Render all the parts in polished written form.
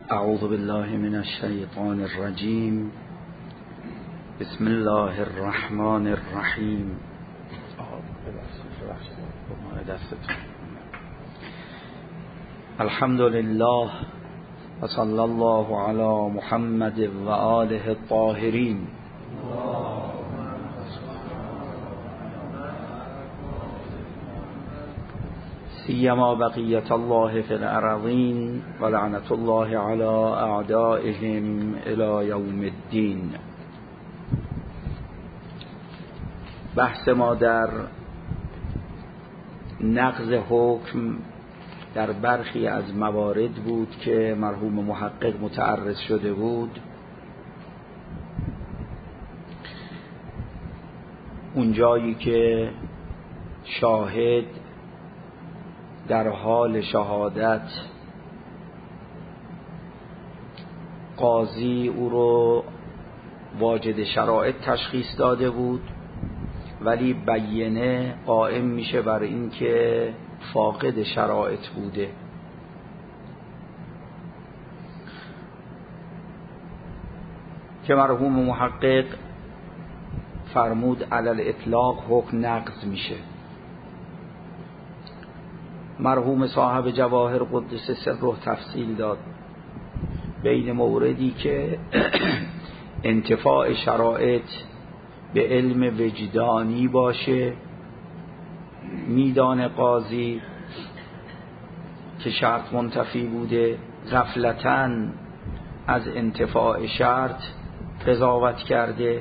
اعوذ بالله من الشیطان الرجیم. بسم الله الرحمن الرحیم. الحمد لله و صلی الله علی محمد و آله الطاهرین. سیما بقیت الله فی الارضین و لعنت الله علی اعدائهم الی یوم الدین. بحث ما در نقض حکم در برخی از موارد بود که مرحوم محقق متعرض شده بود. اونجایی که شاهد در حال شهادت قاضی او رو واجد شرایط تشخیص داده بود، ولی بینه قائم میشه بر این که فاقد شرایط بوده. که مرحوم محقق فرمود علی الاطلاق حکم نقض میشه. مرحوم صاحب جواهر قدس سره تفصیل داد بین موردی که انتفاع شرایط به علم وجدانی باشه، میدان قاضی که شرط منتفی بوده، غفلتاً از انتفاع شرط قضاوت کرده،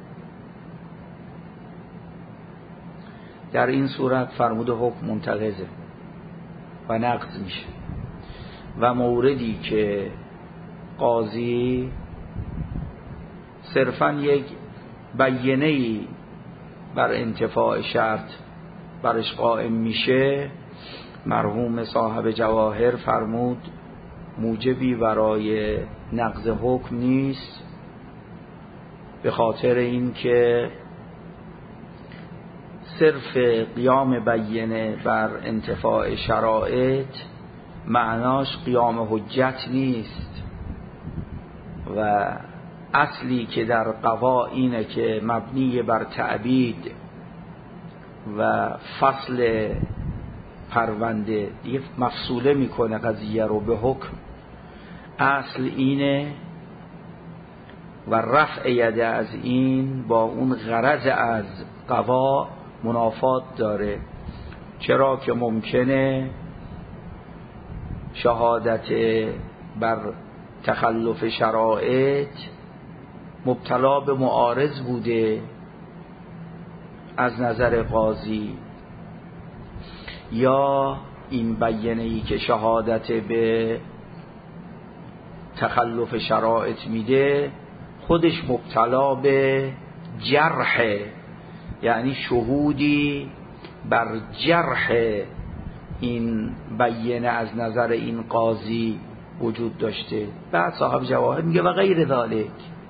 در این صورت فرمود حکم منتقضه و نقض میشه. و موردی که قاضی صرفاً یک بیانیه‌ای بر انتفاع شرط برش قائم میشه، مرحوم صاحب جواهر فرمود موجبی برای نقض حکم نیست، به خاطر این که صرف قیام بیانه بر انتفاع شرایط معناش قیام حجت نیست. و اصلی که در قضا اینه که مبنی بر تعبید و فصل پرونده دیگه مفصوله میکنه قضیه رو به حکم. اصل اینه و رفع یده از این با اون غرض از قضا منافات داره. چرا که ممکنه شهادت بر تخلف شرایط مبتلا به معارض بوده از نظر قاضی، یا این بیانه‌ای که شهادت به تخلف شرایط میده خودش مبتلا به جرح، یعنی شهودی بر جرح این بیانه از نظر این قاضی وجود داشته. بعد صاحب جواهر میگه و غیر ذالک،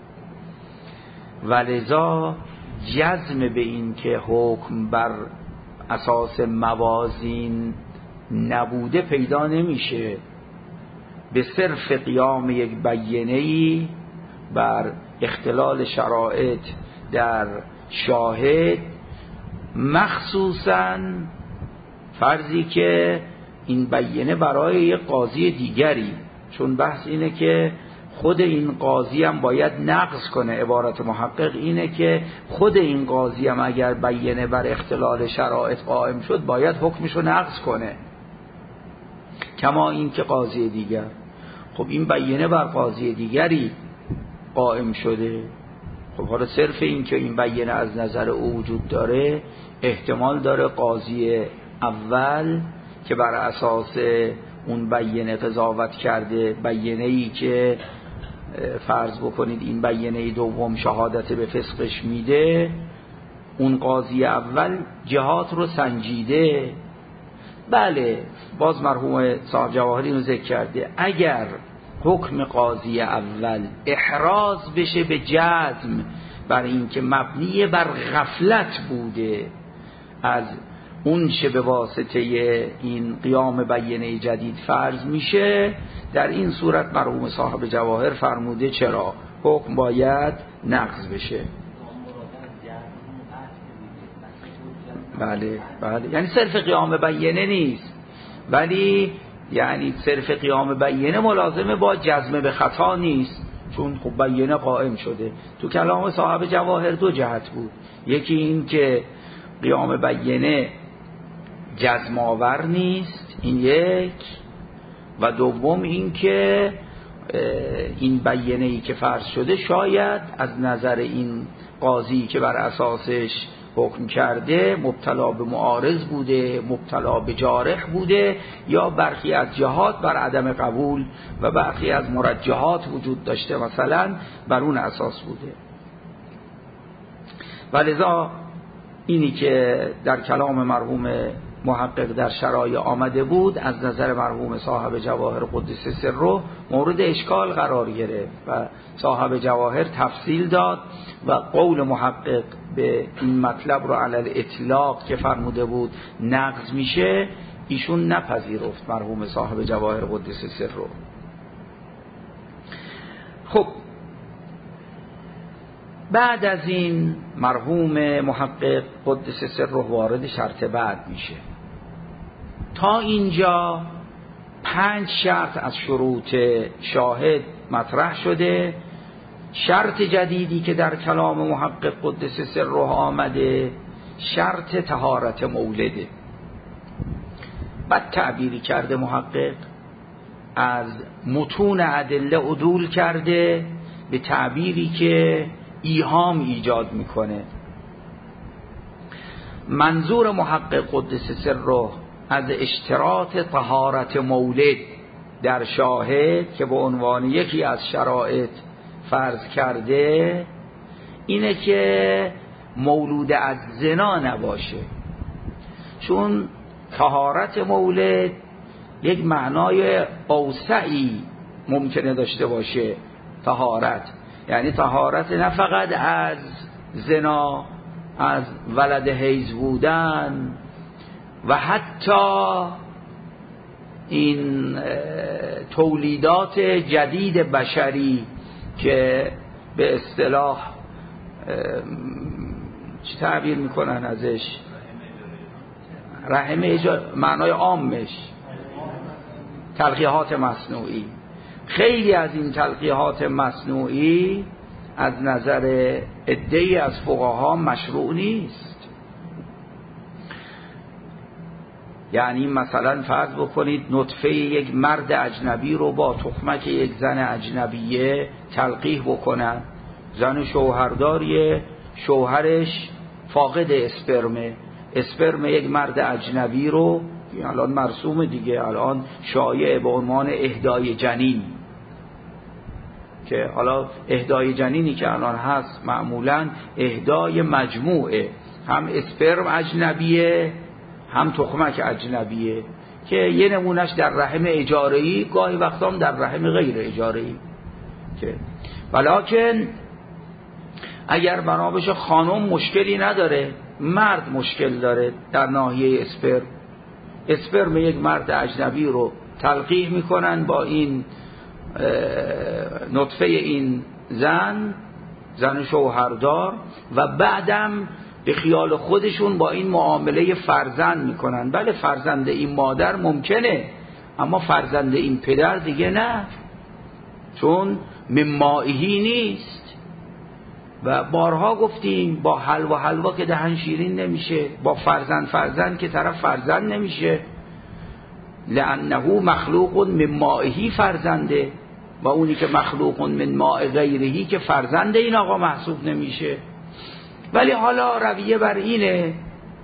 ولذا جزم به این که حکم بر اساس موازین نبوده پیدا نمیشه به صرف قیام یک بیانه‌ای بر اختلال شرایط در شاهد، مخصوصاً فرضی که این بیانه برای یک قاضی دیگری، چون بحث اینه که خود این قاضی هم باید نقض کنه. عبارت محقق اینه که خود این قاضی هم اگر بیانه بر اختلال شرایط قائم شد باید حکمشو نقض کنه، کما این که قاضی دیگر. خب این بیانه بر قاضی دیگری قائم شده، خب حالا صرف این که این بیانه از نظر او وجود داره، احتمال داره قاضی اول که بر اساس اون بیانه قضاوت کرده، بیانه‌ای که فرض بکنید این بیانه دوم شهادت به فسقش میده، اون قاضی اول جهات رو سنجیده. بله، باز مرحوم صاحب جواهر اینو ذکر کرده، اگر حکم قاضی اول احراز بشه به جزم بر این که مبنی بر غفلت بوده از اون چه به واسطه این قیام بیینه جدید فرض میشه، در این صورت مرحوم صاحب جواهر فرموده چرا حکم باید نقض بشه. بله یعنی صرف قیام بیینه نیست، ولی یعنی صرف قیام بیینه ملازمه با جزم به خطا نیست، چون خب بیینه قائم شده. تو کلام صاحب جواهر دو جهت بود، یکی این که قیام بیینه جزم آور نیست، این یک، و دوم این که این بیینه‌ای که فرض شده شاید از نظر این قاضی که بر اساسش حکم کرده مبتلا به معارض بوده، مبتلا به جارح بوده، یا برخی از جهات بر عدم قبول و برخی از مرجحات وجود داشته، مثلا بر اون اساس بوده. ولذا اینی که در کلام مرحوم محقق در شرایع آمده بود از نظر مرحوم صاحب جواهر قدس سره مورد اشکال قرار گرفت و صاحب جواهر تفصیل داد و قول محقق به این مطلب رو علی الاطلاق که فرموده بود نقض میشه ایشون نپذیرفت مرحوم صاحب جواهر قدس سره. خب بعد از این مرحوم محقق قدس سره وارد شرط بعد میشه. تا اینجا 5 شرط از شروط شاهد مطرح شده. شرط جدیدی که در کلام محقق قدس سره آمده شرط طهارت مولده. بعد تعبیری کرده محقق، از متون ادله عدول کرده به تعبیری که ایهام ایجاد میکنه. منظور محقق قدس سره از اشتراط طهارت مولد در شاهد که به عنوان یکی از شرایط فرض کرده اینه که مولود از زنا نباشه، چون طهارت مولد یک معنای اوسعی ممکنه داشته باشه. طهارت یعنی طهارت نه فقط از زنا، از ولد حیض بودن و حتی این تولیدات جدید بشری که به اصطلاح چی تعبیر میکنن ازش؟ رحم معنای عامش تلقیحات مصنوعی. خیلی از این تلقیحات مصنوعی از نظر عده‌ای از فقها مشروع نیست. یعنی مثلا فرض بکنید نطفه یک مرد اجنبی رو با تخمک یک زن اجنبیه تلقیح بکنن. زن شوهرداریه، شوهرش فاقد اسپرم یک مرد اجنبی رو، الان مرسوم دیگه، الان شایع به عنوان اهدای جنین، که حالا اهدای جنینی که الان هست معمولا اهدای مجموعه، هم اسپرم اجنبیه هم تخمک اجنبیه، که یه نمونش در رحم اجاره‌ای، گاهی وقتا هم در رحم غیر اجاره‌ای. که ولیکن اگر بنابش خانم مشکلی نداره، مرد مشکل داره در ناحیه اسپرم یک مرد اجنبی رو تلقیح میکنن با این نطفه این زن شوهردار، و بعدم به خیال خودشون با این معامله فرزند میکنن. بله فرزند این مادر ممکنه، اما فرزند این پدر دیگه نه، چون ممائهی نیست. و بارها گفتیم با حلوا که دهن شیرین نمیشه، با فرزند که طرف فرزند نمیشه، لانه مخلوق من مائهی فرزنده، و اونی که مخلوق من ماء غیرهی که فرزند این آقا محسوب نمیشه. ولی حالا رویه بر اینه،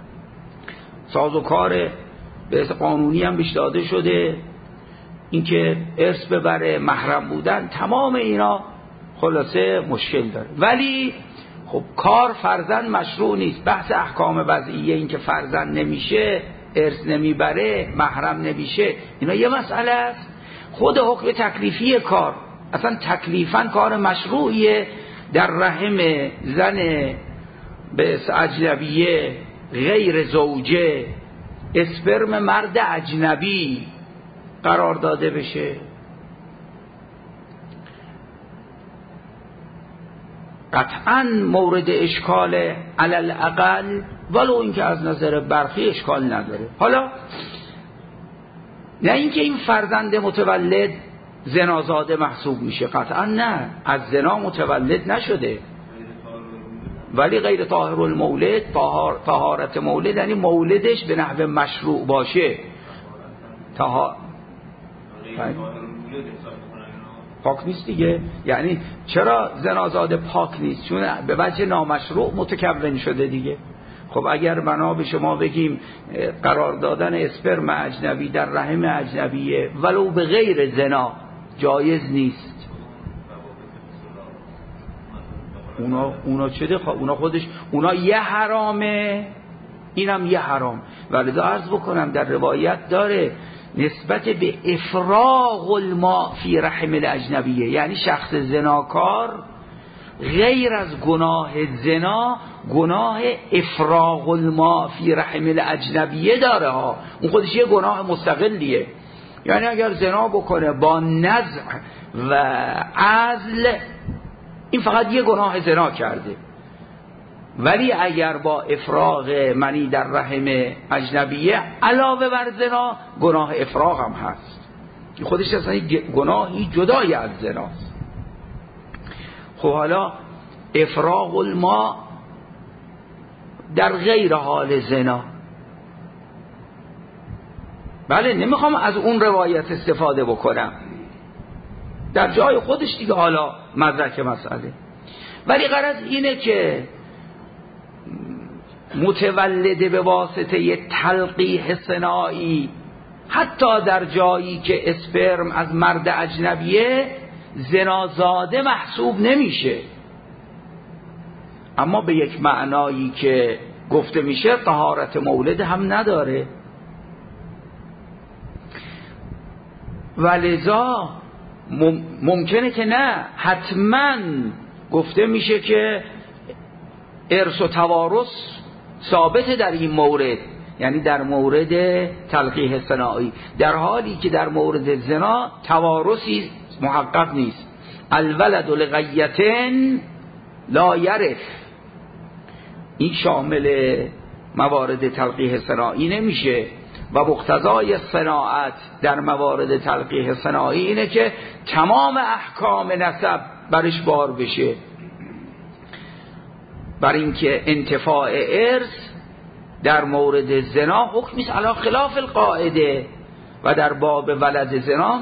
سازوکار به قانونی هم بهش داده شده، اینکه ارث ببره، محرم بودن، تمام اینا خلاصه مشکل داره. ولی خب کار فرزند مشروع نیست. بحث احکام وضعیه، این که فرزند نمیشه، ارث نمیبره، محرم نمیشه، اینا یه مسئله است. خود حکم تکلیفی کار، اصلا تکلیفاً کار مشروعیه در رحم زن به اجنبیه غیر زوجه اسپرم مرد اجنبی قرار داده بشه؟ قطعا مورد اشکال علل اقل، ولو اینکه از نظر برخی اشکال نداره. حالا نه اینکه این فرزند متولد زنازاده محسوب میشه، قطعا نه، از زنا متولد نشده، ولی غیر طاهر المولد، طهارت مولد یعنی مولدش به نحو مشروع باشه. پاک نیست دیگه. یعنی چرا زنازاده پاک نیست؟ چون به وجه نامشروع متکون شده دیگه. خب اگر بنا به شما بگیم قرار دادن اسپرم اجنبی در رحم اجنبیه ولو به غیر زنا جایز نیست، اونا چه ده؟ اونا خودش اونا یه حرامه، اینم یه حرام. ولذا عرض بکنم در روایت داره نسبت به افراغ الماء فی رحم الاجنبیه، یعنی شخص زناکار غیر از گناه زنا گناه افراغ الماء فی رحم الاجنبیه داره ها. اون خودش یه گناه مستقلیه. یعنی اگر زنا بکنه با نزع و عزل، این فقط یه گناه زنا کرده، ولی اگر با افراغ منی در رحم اجنبیه علاوه بر زنا گناه افراغ هم هست، خودش اصلا گناهی جدای از زناست. خب حالا افراغ الماء در غیر حال زنا، بله نمیخوام از اون روایت استفاده بکنم، در جای خودش دیگه حالا مدرک مسئله، ولی غرض اینه که متولد به واسطه تلقیح صناعی حتی در جایی که اسپرم از مرد اجنبیه زنازاده محسوب نمیشه، اما به یک معنایی که گفته میشه طهارت مولد هم نداره. ولذا ممکنه که نه، حتما گفته میشه که ارث و توارث ثابت در این مورد، یعنی در مورد تلقیح صناعی، در حالی که در مورد زنا توارثی محقق نیست. الولد لغیتن لا یرث، این شامل موارد تلقیح صناعی نمیشه و مقتضای صناعت در موارد تلقیح صناعی اینه که تمام احکام نسب برش بار بشه، بر اینکه انتفاع ارث در مورد زنا حکمی است علی خلاف القاعده و در باب ولد زنا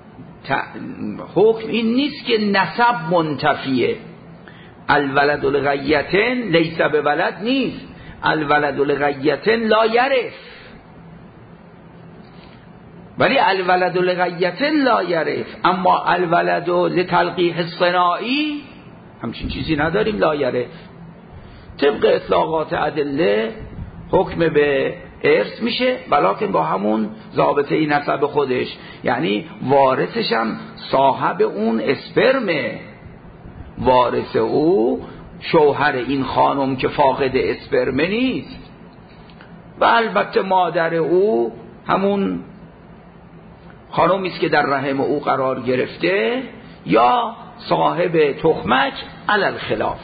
حکم این نیست که نسب منتفیه. الولد لغیتن لیس به ولد نیست، الولد لغیتن لا یرث، ولی الولد لغیتن لا یرث، اما الولد لتلقیح صناعی همچین چیزی نداریم لا یرث. طبق اطلاقات ادله حکم به ارث میشه، ولکن با همون ضابطه نسب خودش، یعنی وارثش هم صاحب اون اسپرمه، وارث او شوهر این خانم که فاقد اسپرمه نیست، و البته مادر او همون خانمی است که در رحم او قرار گرفته یا صاحب تخمک علی الخلاف.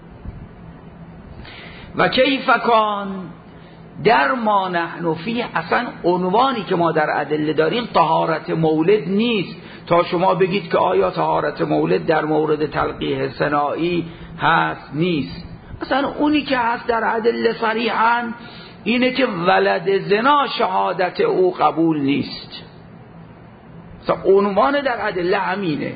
و کیف کان در ما نحن فیه، اصلا عنوانی که ما در ادله داریم طهارت مولد نیست تا شما بگید که آیا طهارت مولد در مورد تلقیح صناعی هست نیست. اصلا اونی که هست در ادله صریحاً اینه که ولد زنا شهادت او قبول نیست. اصلا عنوان در ادله همینه.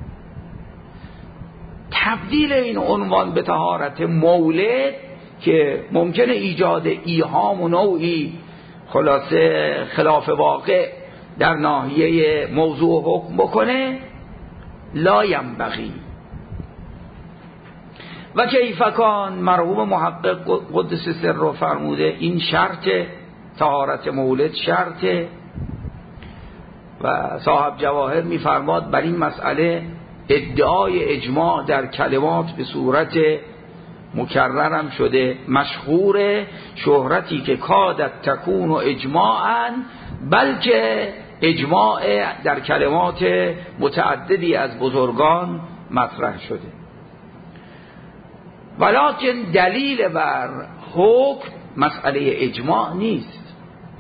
تبدیل این عنوان به طهارت مولد که ممکنه ایجاد ایهام و نوعی خلاصه خلاف واقع در ناحیه موضوع حکم بکنه، لا ینبغی. و کیف کان، مرحوم محقق قدس سره فرموده این شرط طهارت مولد شرطه، و صاحب جواهر میفرماد بر این مسئله ادعای اجماع در کلمات به صورت مکررم شده، مشهور شهرتی که کادت تکون و اجماعاً، بلکه اجماع در کلمات متعددی از بزرگان مطرح شده. ولکن دلیل بر حکم مسئله اجماع نیست.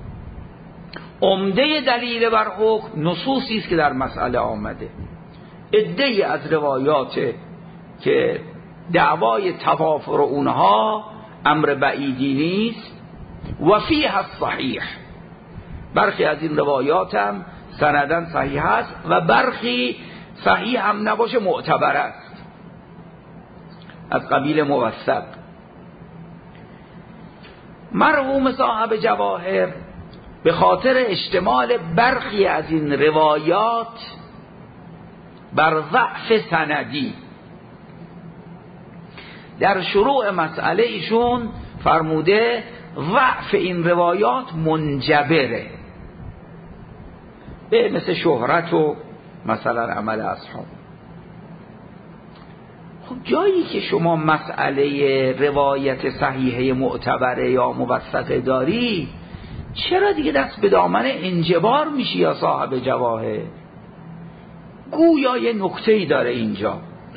عمده دلیل بر حکم نصوصی است که در مسئله آمده. عده‌ای از روایات که دعوای توافر اونها امر بعیدی نیست و فیها الصحیح، برخی از این روایات هم سندن صحیح است و برخی صحیح هم نباشه معتبر است، از قبیل موثق. مرحوم صاحب جواهر به خاطر اشتمال برخی از این روایات بر ضعف سندی در شروع مسئله ایشون فرموده ضعف این روایات منجبره، به مثل شهرت و مثلا عمل اصحاب. خب جایی که شما مسئله روایت صحیحه معتبره یا موثقه داری، چرا دیگه دست به دامن انجبار میشی یا صاحب جواهر؟ گویا یه نکته‌ای داره اینجا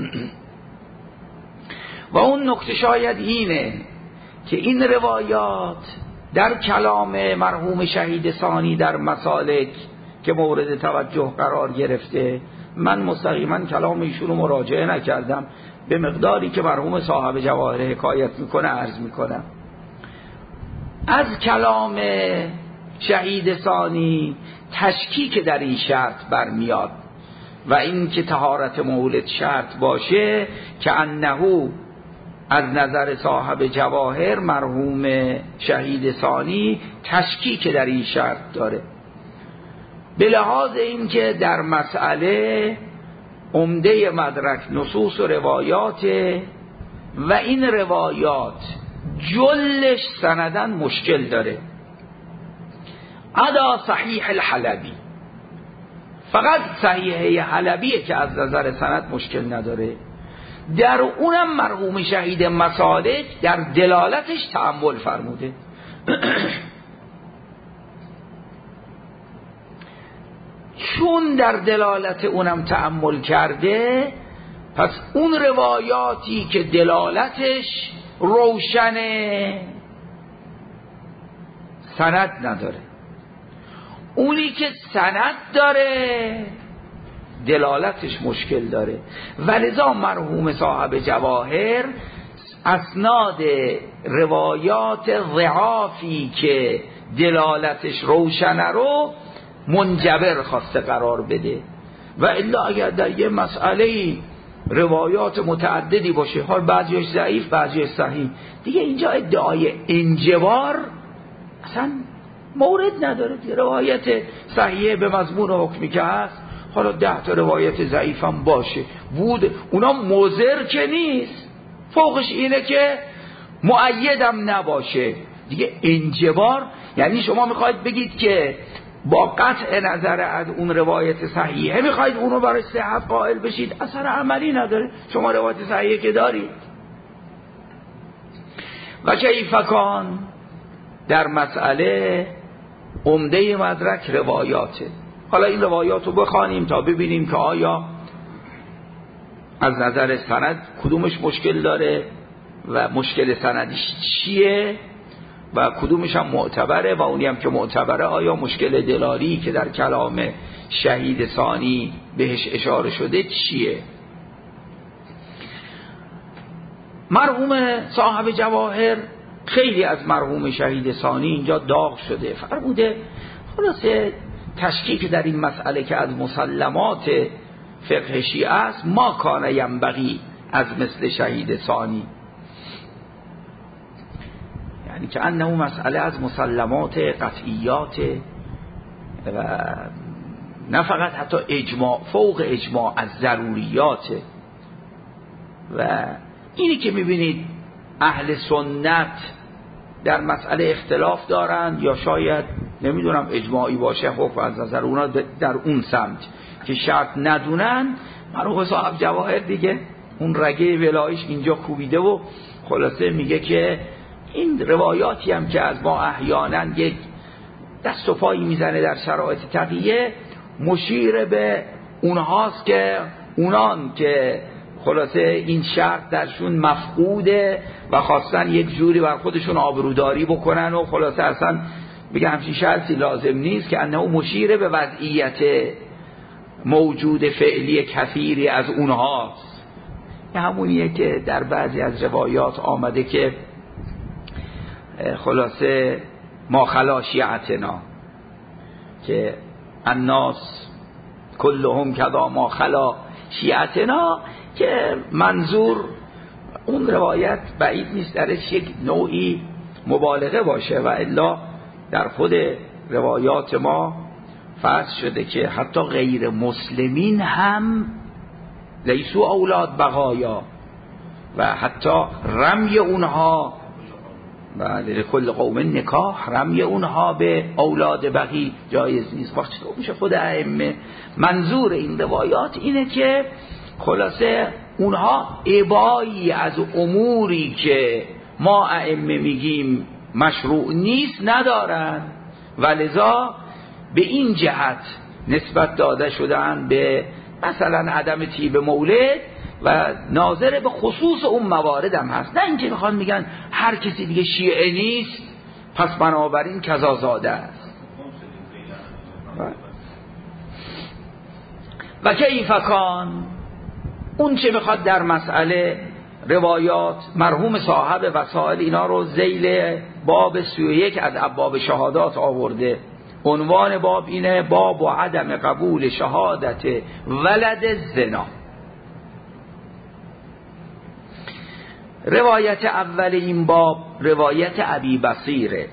و اون نکته شاید اینه که این روایات در کلام مرحوم شهید ثانی در مسالک که مورد توجه قرار گرفته، من مستقیما کلام ایشون رو مراجعه نکردم، به مقداری که مرحوم صاحب جواهر حکایت میکنه عرض میکنم. از کلام شهید ثانی تشکیک در این شرط برمیاد و این که طهارت مولد شرط باشه که انه از نظر صاحب جواهر مرحوم شهید ثانی تشکیک در این شرط داره، به لحاظ این که در مسئله عمده مدرک نصوص و روایات و این روایات جلش سندن مشکل داره. عدا صحیح الحلبی، فقط صحیحه حلبیه که از نظر سند مشکل نداره، در اونم مرحوم شهید مسالک در دلالتش تأمل فرموده. چون در دلالت اونم تأمل کرده، پس اون روایاتی که دلالتش روشنه سند نداره، اونی که سند داره دلالتش مشکل داره، ولذا مرحوم صاحب جواهر اسناد روایات ضعافی که دلالتش روشنه رو منجبر خواسته قرار بده. و الا اگر در یه مسئله روایات متعددی باشه، حال بعضیش ضعیف بعضیش صحیح، دیگه اینجا ادعای انجبار اصلا مورد نداره. روایت صحیحه به مضمون حکمی که هست، حالا 10 تا روایت ضعیف هم باشه بود، اونا مضر که نیست، فوقش اینه که مؤیدم نباشه. دیگه انجبار یعنی شما میخواید بگید که با قطع نظر از اون روایت صحیحه میخواید اونو برای صحت قائل بشید، اثر عملی نداره. شما روایت صحیحه که دارید. و کیفکان در مسئله عمده مدرک روایاته. حالا این روایات رو بخوانیم تا ببینیم که آیا از نظر سند کدومش مشکل داره و مشکل سندش چیه و کدومش هم معتبره، و اونی هم که معتبره آیا مشکل دلالی که در کلام شهید ثانی بهش اشاره شده چیه. مرحوم صاحب جواهر خیلی از مرحوم شهید ثانی اینجا داغ شده، فرموده خلاصه تشکیک در این مسئله که از مسلمات فقه شیعه است، ما کان ینبغی از مثل شهید ثانی، یعنی که انه مسئله از مسلمات قطعیات و نه فقط حتی اجماع، فوق اجماع از ضروریات. و اینی که میبینید اهل سنت در مسئله اختلاف دارند یا شاید نمیدونم اجماعی باشه حکم از نظر اونا در اون سمت که شرط ندونن، مرحوم صاحب جواهر دیگه اون رگه ولایش اینجا کوبیده و خلاصه میگه که این روایاتی هم که از ما احیانا یک دست و پایی میزنه در شرایط تقیه، مشیر به اونهاست که اونان که خلاصه این شرط درشون مفقوده و خواستن یک جوری بر خودشون آبروداری بکنن و خلاصه اصلا بگه همچین شرطی لازم نیست، که انه مشیر به وضعیت موجود فعلی کثیری از اونهاست. همونیه که در بعضی از روایات آمده که خلاصه ما خلا شیعتنا، که الناس کلهم کذا ما خلا شیعتنا، که منظور اون روایت بعید نیست درش یک نوعی مبالغه باشه و الا در خود روایات ما فرض شده که حتی غیر مسلمین هم لیسو اولاد بقایا و حتی رمی اونها و لکل قوم نکاح، رمی اونها به اولاد بقی جایز نیست. وقتی تو میشه خود ائمه منظور این روایات اینه که خلاصه اونها ابایی از اموری که ما ائمه میگیم مشروع نیست ندارن و لذا به این جهت نسبت داده شدن به مثلا عدم طیب مولد و ناظر به خصوص اون موارد هم هست، نه اینکه بخوان میگن هر کسی دیگه شیعه نیست پس بنابراین کذازاده است. و کیف کان، اون چه میخواد در مسئله روایات مرحوم صاحب وسائل اینا رو ذیل باب 31 از ابواب شهادات آورده. عنوان باب اینه: باب و عدم قبول شهادت ولد زنا. روایت اول این باب روایت ابی بصیره.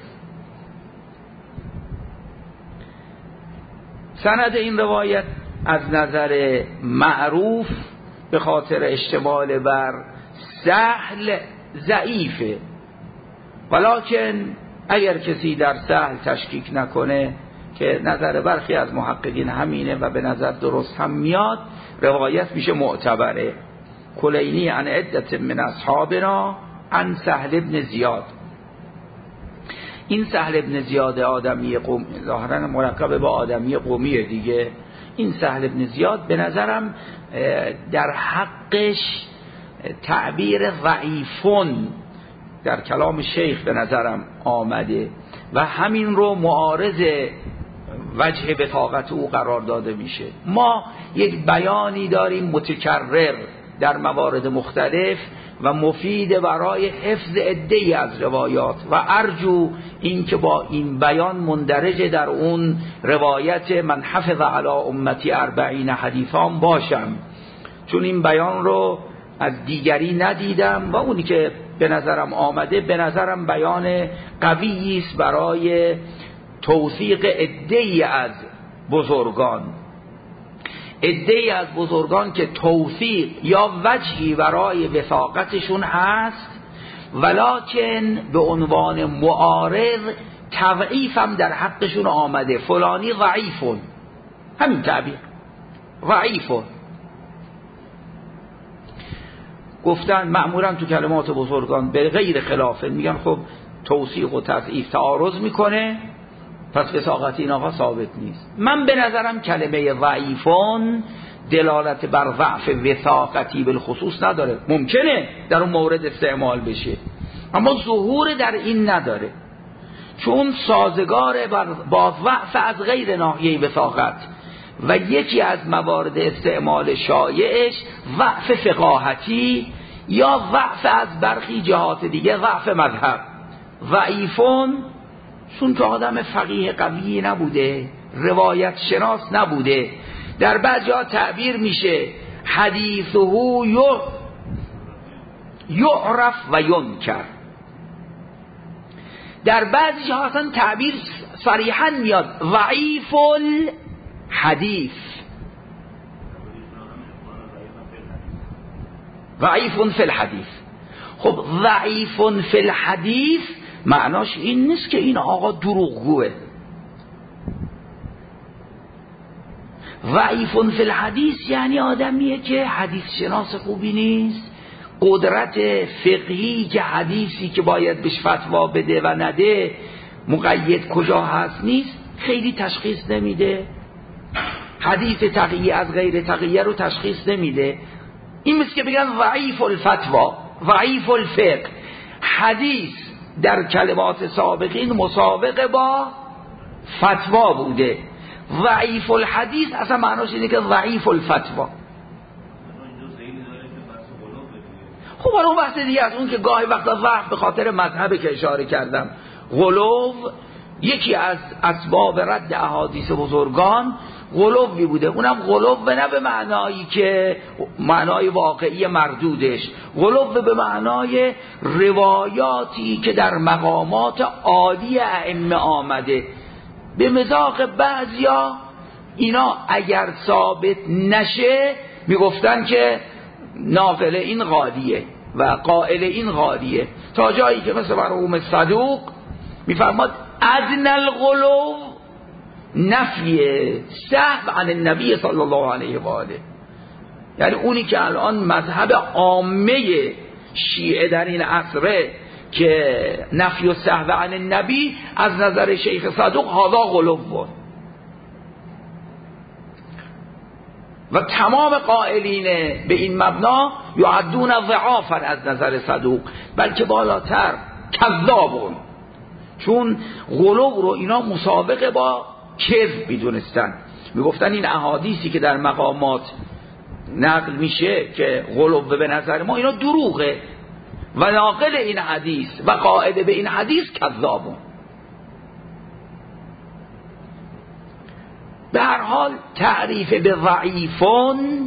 سند این روایت از نظر معروف به خاطر اشتمال بر سهل ضعیفه، ولکن اگر کسی در سهل تشکیک نکنه که نظر برخی از محققین همینه و به نظر درست هم میاد، روایت میشه معتبره. کلینی عن عدت من اصحابنا عن سهل ابن زیاد. این سهل ابن زیاد آدمی قوم، ظاهرا مرکب با آدمی قومی دیگه، این سهل ابن زیاد به نظرم در حقش تعبیر ضعیفون در کلام شیخ به نظرم آمده و همین رو معارض وجه بطاقت او قرار داده میشه. ما یک بیانی داریم متکرر در موارد مختلف و مفید برای حفظ عده‌ای از روایات و ارجو این که با این بیان مندرج در اون روایت من حفظ علی امتی 40 حدیثان باشم، چون این بیان رو از دیگری ندیدم و اونی که به نظرم آمده به نظرم بیان قویی است برای توثیق عده‌ای از بزرگان، عده‌ای از بزرگان که توثیق یا وجهی برای وثاقتشون هست، ولکن به عنوان معارض تضعیف هم در حقشون آمده. فلانی ضعیفون، همین تعبیر ضعیفون گفتن معمولا تو کلمات بزرگان به غیر خلافه میگن خب توثیق و تضعیف تعارض میکنه پس وثاقت این آقا ثابت نیست. من به نظرم کلمه ضعیفون دلالت بر ضعف وثاقتی بالخصوص نداره، ممکنه در اون مورد استعمال بشه اما ظهور در این نداره، چون سازگار با ضعف از غیر ناحیه وثاقت و یکی از موارد استعمال شایعش ضعف فقاهتی یا ضعف از برخی جهات دیگه ضعف مذهب. ضعیفون چون که آدم فقیه قوی نبوده، روایت شناس نبوده، در بعض جا تعبیر میشه حدیثه یعرف و ینکر، در بعضی جا اصلا تعبیر صریحا میاد ضعیف الحدیث، ضعیف فی الحدیث. خب ضعیف فی الحدیث معناش این نیست که این آقا دروغگوه، ضعیف فی الحدیث یعنی آدمیه که حدیث شناس خوبی نیست، قدرت فقهی که حدیثی که باید بهش فتوا بده و نده مقید کجا هست نیست، خیلی تشخیص نمیده، حدیث تقیه از غیر تقیه رو تشخیص نمیده. این مثل که بگن ضعیف الفتوا، ضعیف الفقه. حدیث در کلمات سابقین مسابقه با فتوا بوده، ضعیف الحدیث اصلا معناش اینه که ضعیف الفتوا. خب اون بحث دیگه از اون که گاهی وقتا ضعف به خاطر مذهب که اشاره کردم، غلو یکی از اسباب رد احادیث بزرگان غلوی بوده، اونم غلو نه به معنایی که معنای واقعی مردودش، غلو به معنای روایاتی که در مقامات عالی ائمه آمده. به مذاق بعضیا اینا اگر ثابت نشه میگفتن که ناقل این غالیه و قائل این غالیه، تا جایی که مثل مرحوم صدوق میفرماد ادنى الغلو نفی سهو عن النبی صلی الله علیه و آله. یعنی اونی که الان مذهب عامه شیعه در این عصره که نفی و سهو عن النبی، از نظر شیخ صدوق هذا غلو بود و تمام قائلین به این مبنا یعدون ضعافا از نظر صدوق، بلکه بالاتر کذابون، چون غلو رو اینا مسابقه با کذب میدونستن، میگفتن این احادیثی که در مقامات نقل میشه که غلو به نظر ما اینا دروغه و ناقل این حدیث و قائل به این حدیث کذابون. به هر حال تعریف به ضعیفون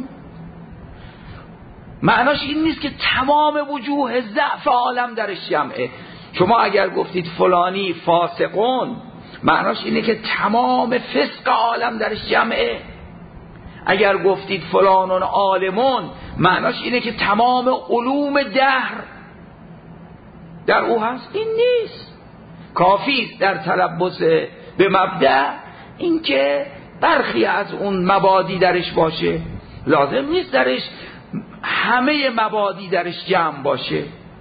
معناش این نیست که تمام وجوه ضعف عالم درش جمعه. شما اگر گفتید فلانی فاسقون، معناش اینه که تمام فسق عالم درش جمعه. اگر گفتید فلانون عالمون، معناش اینه که تمام علوم دهر در او هست. این نیست. کافی در تلبس به مبدأ این که برخی از اون مبادی درش باشه، لازم نیست درش همه مبادی درش جمع باشه.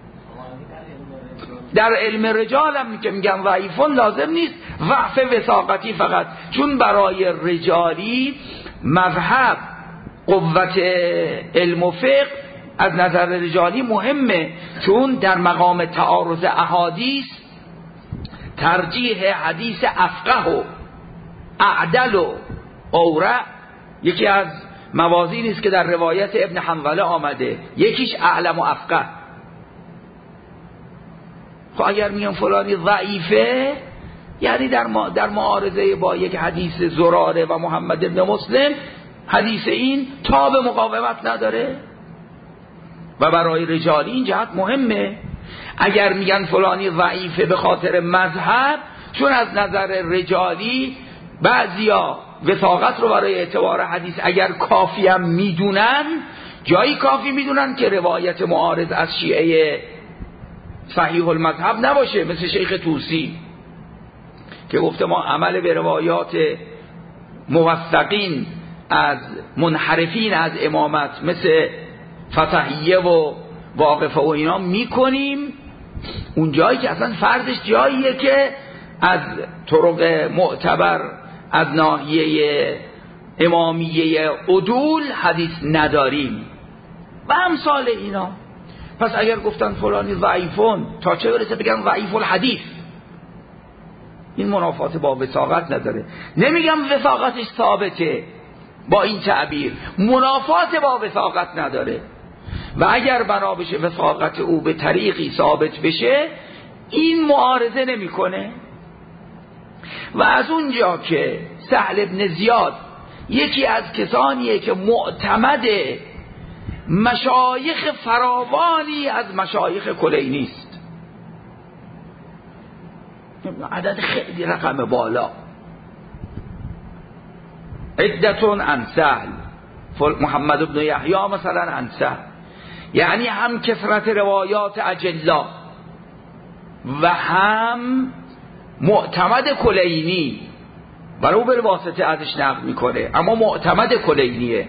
در علم رجال هم که میگن ضعیفون لازم نیست ضعف وثاقتی فقط، چون برای رجالی مذهب قوت علم و فقه از نظر رجالی مهمه، چون در مقام تعارض احادیث ترجیح حدیث افقه و اعدل و اورع یکی از موازینی است که در روایت ابن حنظله آمده، یکیش اعلم و افقه. خب اگر میگم فلانی ضعیفه، یعنی در معارضه با یک حدیث زراره و محمد ابن مسلم حدیث این تاب مقاومت نداره و برای رجالی این جهت مهمه. اگر میگن فلانی ضعیفه به خاطر مذهب، چون از نظر رجالی بعضیا وثاقت رو برای اعتبار حدیث اگر کافی هم میدونن، جایی کافی میدونن که روایت معارض از شیعه صحیح المذهب نباشه، مثل شیخ طوسی که گفته ما عمل به روایات موثقین از منحرفین از امامت مثل فتحیه و واقفه و اینا میکنیم. اون جایی که اصلا فردش جاییه که از طرق معتبر از ناحیه امامیه عدول حدیث نداریم و امثال اینا. پس اگر گفتن فلانی ضعیفون، تا چه برسه بگن ضعیف الحدیث، این منافات با وثاقت نداره. نمیگم وثاقتش ثابته، با این تعبیر منافات با وثاقت نداره و اگر بنا بشه وثاقت او به طریقی ثابت بشه، این معارضه نمیکنه. و از اونجا که سهل ابن زیاد یکی از کسانیه که معتمد مشایخ فراوانی از مشایخ کلینی است، عدد خیلی رقم بالا، عدتون عن سهل، محمد ابن یحیی مثلا عن سهل، یعنی هم کثرت روایات اجلا و هم معتمد کلینی ولو بالواسطه ازش نقل میکنه، اما معتمد کلینیه،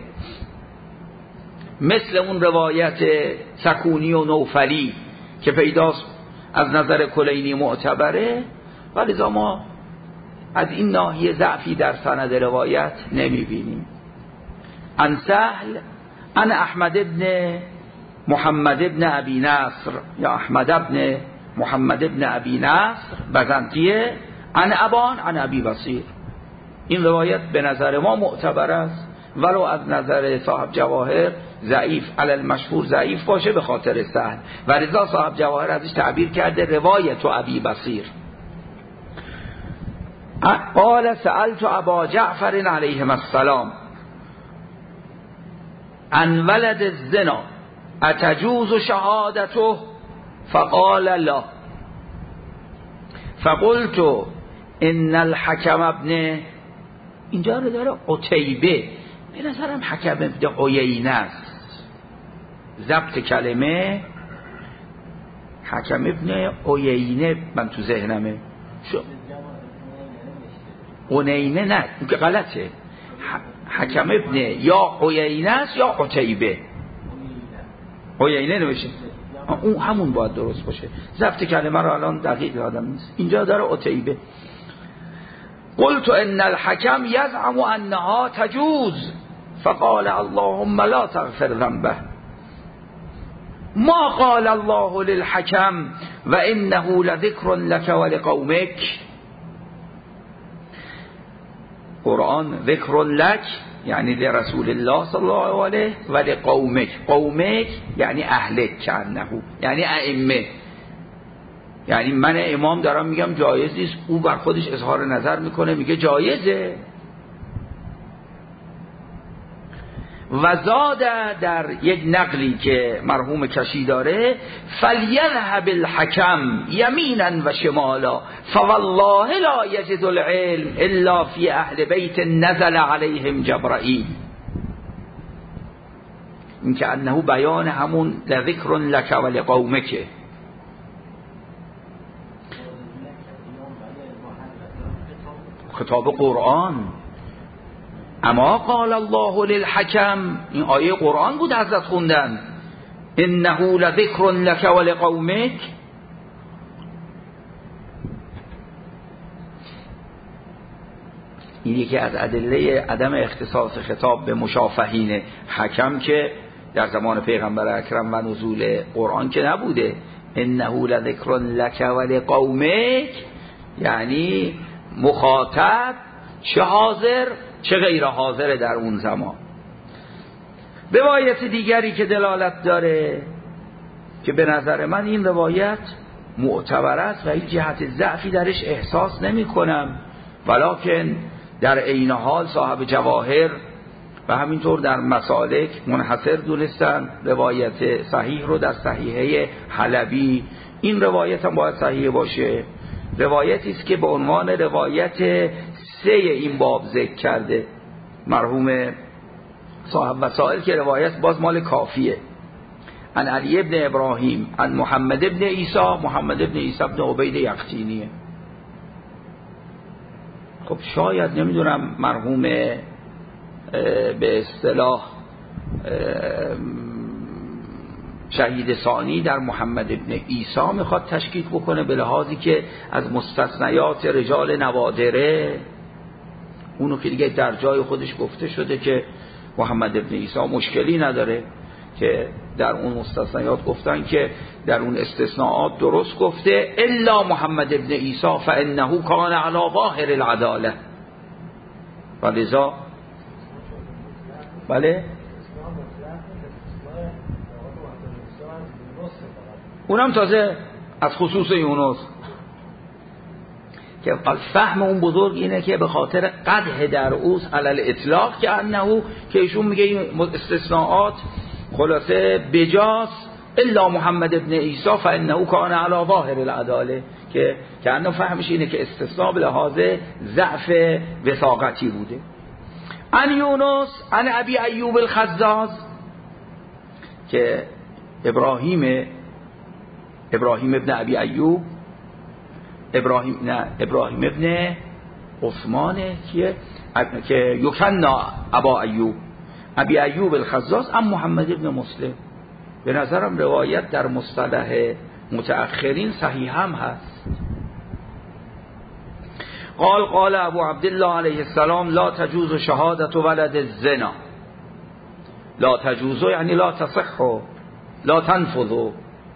مثل اون روایت سکونی و نوفلی که پیداست از نظر کلینی معتبره، ولذا ما از این ناحیه ضعفی در سند روایت نمیبینیم. عن سهل عن احمد ابن محمد ابن ابی نصر یا احمد ابن محمد ابن ابی نصر بزنطیه عن ابان عن ابی بصیر. این روایت به نظر ما معتبر است، ولو از نظر صاحب جواهر ضعیف، علی المشهور ضعیف باشه به خاطر سهل، و رضا صاحب جواهر ازش تعبیر کرده روایت و ابی بصیر. قال سألت ابا جعفر علیهم السلام عن ولد الزنا اتجوز شهادته فقال لا فقلت ان الحكم ابن، اینجا رو داره قتیبه، به نظرم حکم ابن عیینه است، ضبط کلمه حکم ابن عیینه من تو ذهنمه، عینه نه این که غلطه، حکم ابن یا عیینه است یا قتیبه، عیینه نمیشه، اون همون باید درست باشه، ضبط کلمه رو الان دقیق یادم نیست. اینجا داره قتیبه. قلت ان الحكم يزعم انها تجوز فقال اللهم لا تغفر ذنبه ما قال الله للحكم وانه لذكر لك ولقومك. قرآن ذکر لک یعنی لرسول الله صلی الله علیه و لقومک، قومک یعنی اهلک کانه، یعنی ائمه، یعنی من امام دارم میگم جایز نیست، او بر خودش اظهار نظر میکنه میگه جایزه. و زاد در یک نقلی که مرحوم کشی داره فلیذهب الحکم یمینا و شمالا فوالله لا یجد العلم الا فی اهل بیت نزل علیهم جبرائیل. این که انه بیان همون لذکر لک و لقومک. خطاب قرآن، اما قال الله للحكم، این آیه قرآن بود حضرت خوندن، انه لذکر لک و لقومک. این یکی از ادله عدم اختصاص خطاب به مشافهین، حکم که در زمان پیغمبر اکرم و نزول قرآن که نبوده، انه لذکر لک و لقومک یعنی مخاطب چه حاضر چه غیر حاضر در اون زمان. روایت دیگری که دلالت داره که به نظر من این روایت معتبر است و هیچ جهت ضعفی درش احساس نمی کنم، ولکن در عین حال صاحب جواهر و همینطور در مسالک منحصر دونستن روایت صحیح رو در صحیحه حلبی. این روایت هم باید صحیح باشه، روایتی است که به عنوان روایت 3 این باب ذکر کرده مرحوم صاحب وسائل، که روایت باز مال کافیه. عن علی ابن ابراهیم عن محمد ابن عیسی، محمد ابن عیسی ابن عبید یقطینیه. خب شاید نمیدونم مرحوم به اصطلاح شهید ثانی در محمد ابن عیسی میخواد تشکیک بکنه به لحاظی که از مستثنیات رجال نوادره، اونو که دیگه در جای خودش گفته شده که محمد ابن عیسی مشکلی نداره، که در اون مستثنیات گفتن که در اون استثناءات درست گفته الا محمد ابن عیسی فانه کان علی ظاهر العداله. ولذا بله اونم تازه از خصوص یونس، که فهم اون بزرگ اینه که به خاطر قدح در اوس علل اطلاق که انهو، که ایشون میگه این استثناءات خلاصه بجاس الا محمد ابن عیسی فانه کان علی ظاهر العداله، که انه فهمش اینه که استثناء به لحاظ ضعف وثاقتی بوده. عن یونس عن ابی ایوب الخزاز، که ابراهیم ابن ابی ایوب، ابراهیم ابن عثمانه که یکنا ابا ایوب، ابی ایوب الخزاز ام محمد ابن مسلم. به نظرم روایت در مصطلح متأخرین صحیح هم هست. قال ابو عبدالله علیه السلام لا تجوز شهادت ولد الزنا. لا تجوز یعنی لا تصح، لا تنفذ.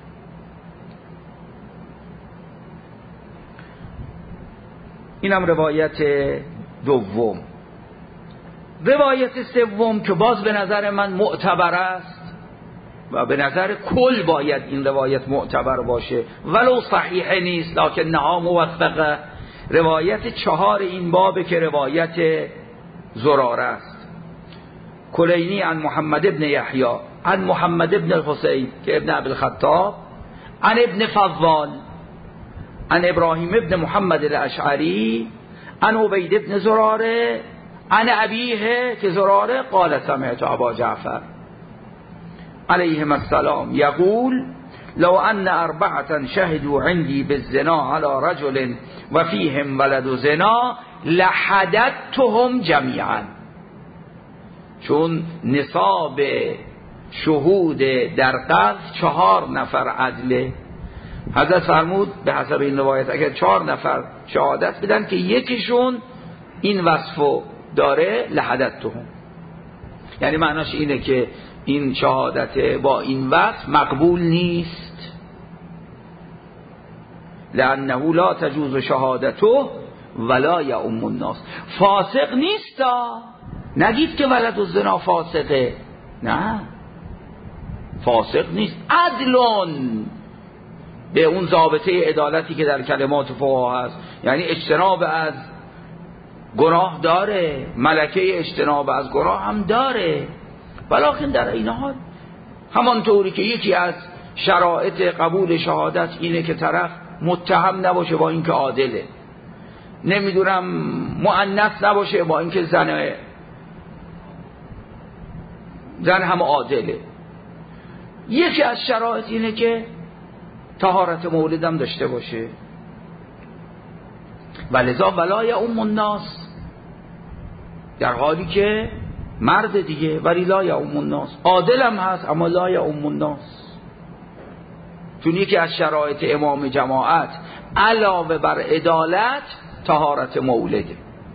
اینم روایت دوم. روایت سوم که باز به نظر من معتبر است و به نظر کل باید این روایت معتبر باشه ولو صحیح نیست لکن نها موثقه، روایت 4 این باب که روایت زراره است. کلینی عن محمد ابن یحیی عن محمد ابن الحسین که ابن ابی الخطاب عن ابن فضال عن ابراهیم ابن محمد الاشعری عن عبید ابن زراره عن ابیه که زراره قال سمعت ابا جعفر علیهم السلام یقول لو ان 4 شهدوا عندي بالزنا على رجل وفيهم ولد زنا لحددتهم جميعا. چون نصاب شهود در قذف 4 نفر عدله. حضرت فرمود به حسب این روایت اگر 4 نفر شهادت بدن که یکیشون این وصفو داره لحددتهم، یعنی معناش اینه که این شهادت با این وصف مقبول نیست. لانه لا تجوز شهادته ولا یؤم الناس. فاسق نیست، نگید که ولد الزنا فاسقه، نه فاسق نیست، عدلون به اون ضابطه عدالتی که در کلمات فقها هست، یعنی اجتناب از گناه داره، ملکه اجتناب از گناه هم داره. ولیکن در این حال همانطوری که یکی از شرایط قبول شهادت اینه که طرف متهم نباشه با اینکه عادله، نمیدونم مؤنث نباشه با اینکه زن هم عادله، یکی از شرایط اینه که طهارت مولدم داشته باشه. ولذا ولا یؤم الناس، در حالی که مرد دیگه ولی لا یؤم الناس، عادل هم هست اما لا یؤم الناس. چون یکی از شرایط امام جماعت علاوه بر عدالت طهارت مولده.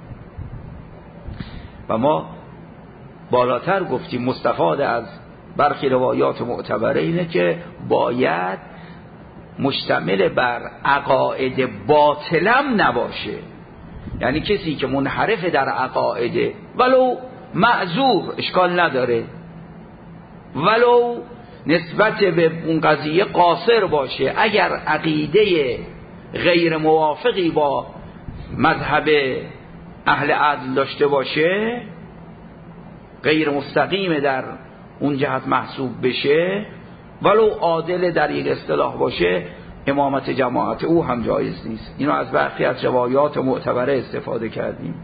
و ما بالاتر گفتیم مستفاد از برخی روایات معتبره اینه که باید مشتمل بر عقاید باطلم نباشه، یعنی کسی که منحرف در عقاید ولو معذور اشکال نداره، ولو نسبت به اون قضیه قاصر باشه، اگر عقیده غیر موافقی با مذهب اهل عدل داشته باشه، غیر مستقیم در اون جهت محسوب بشه، ولو عادل در یک اصطلاح باشه، امامت جماعت او هم جایز نیست. اینو از برخی از روایات معتبره استفاده کردیم.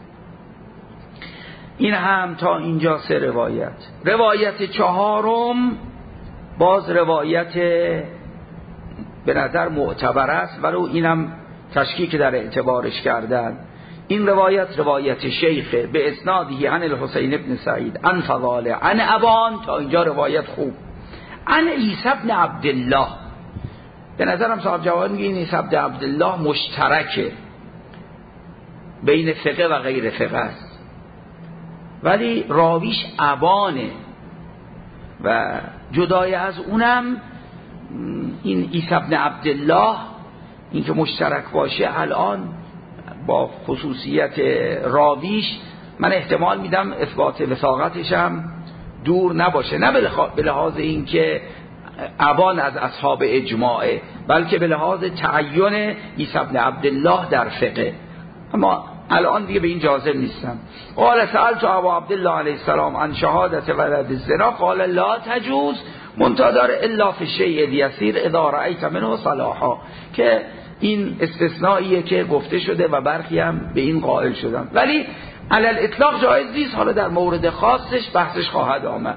این هم تا اینجا 3 روایت. روایت 4 باز روایت به نظر معتبر است ولو اینم تشکیک در اعتبارش کردن. این روایت شیخ به اسنادی عن الحسین ابن سعید عن فضال عن ابان، تا اینجا روایت خوب. عن عیسی ابن عبدالله، به نظرم صاحب جواد میگه این عیسی ابن عبدالله مشترکه بین فقه و غیر فقه است، ولی راویش ابانه و جدای از اونم این عیسی ابن عبدالله این که مشترک باشه الان با خصوصیت راویش من احتمال میدم اثبات وثاقتش هم دور نباشه، نه به لحاظ این که ابان از اصحاب اجماعه، بلکه به لحاظ تعین عیسی ابن عبدالله در فقه. اما الان دیگه به این جازم نیستم. قال سألت ابا عبدالله علیه السلام عن شهادت ولد الزنا قال لا تجوز منتظر الا فی الشیء الیسیر اذا رأیت منه صلاحا، که این استثنائیه که گفته شده و برخی هم به این قائل شدن، ولی علی الاطلاق جایز نیست. حالا در مورد خاصش بحثش خواهد آمد.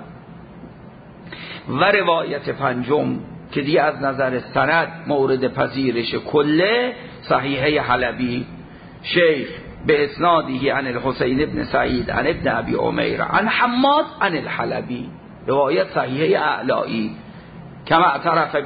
و روایت 5 که دیگه از نظر سند مورد پذیرش کله، صحیحه حلبی شیخ به اسناده عن الحسین بن سعید عن ابن ابی عمیر عن حماد عن الحلبی، روایت صحیحه اعلائی. کما اعترف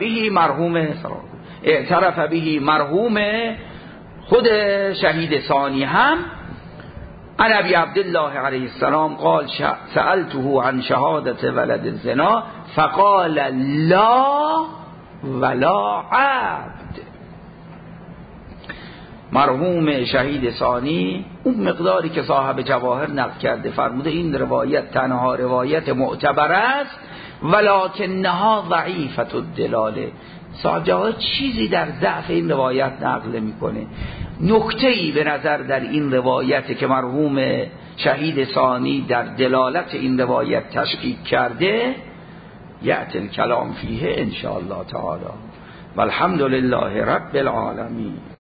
به مرحوم خود شهید ثانی هم عن ابی عبدالله علیه السلام قال سألته عن شهادت ولد الزنا فقال لا ولا عبد. مرحوم شهید ثانی اون مقداری که صاحب جواهر نقل کرده فرموده این روایت تنها روایت معتبر است ولکنها ضعیفة الدلاله. صاحب جواهر چیزی در ضعف این روایت نقل میکنه. نکته‌ای به نظر در این روایت که مرحوم شهید ثانی در دلالت این روایت تشکیک کرده، یأتی الکلام فیه ان شاء الله تعالی. والحمد لله رب العالمین.